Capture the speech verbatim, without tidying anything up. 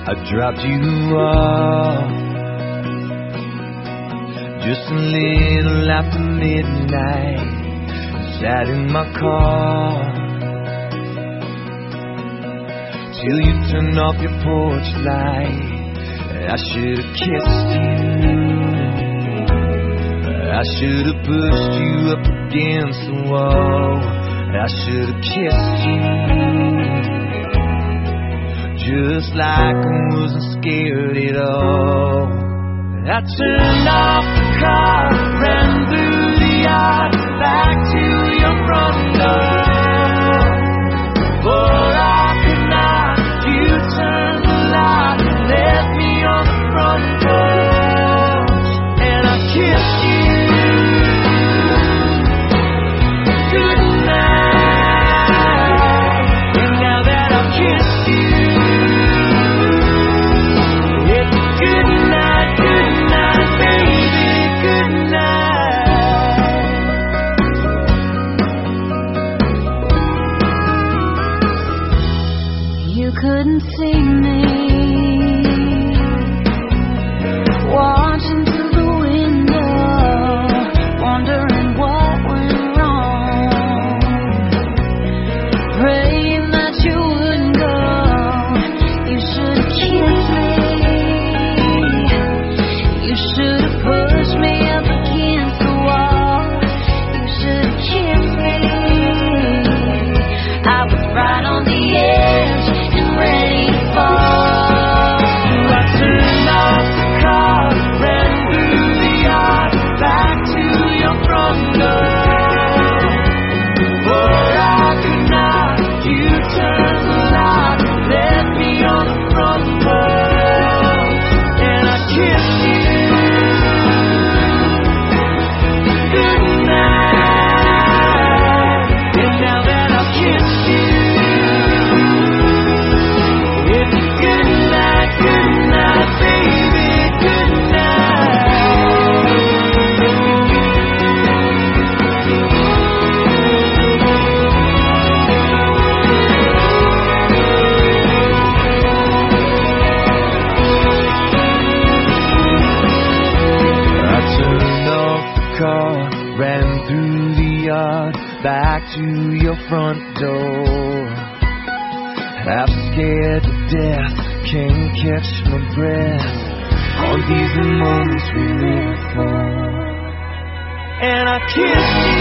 I dropped you off just a little after midnight. Sat in my car till you turned off your porch light. I should have kissed you, I should have pushed you up against the wall. I should have kissed you, just like I wasn't scared at all. I turned off the car, ran through the yard, back to your front door. Before I could knock, you turned the light and left me on the front porch. And I kissed you good night. And now that I've kissed you, it's good night, good night, baby, good night. You couldn't see me watching through the window, wondering what went wrong, praying that you wouldn't go. You should have kissed me, you should have pushed me up against the wall, you should have kissed me. I was right on the edge and ready to fall. I turned off the car, ran through the yard, back to your front door. Before I could knock, you turned the light, left me on the front porch. And I kissed you good night. And now that I've kissed you, it's good night, good night, baby, good I turned off the car, ran through the yard, back to your front door. Half scared to death, can't catch my breath. All these are moments we live for. And I kissed you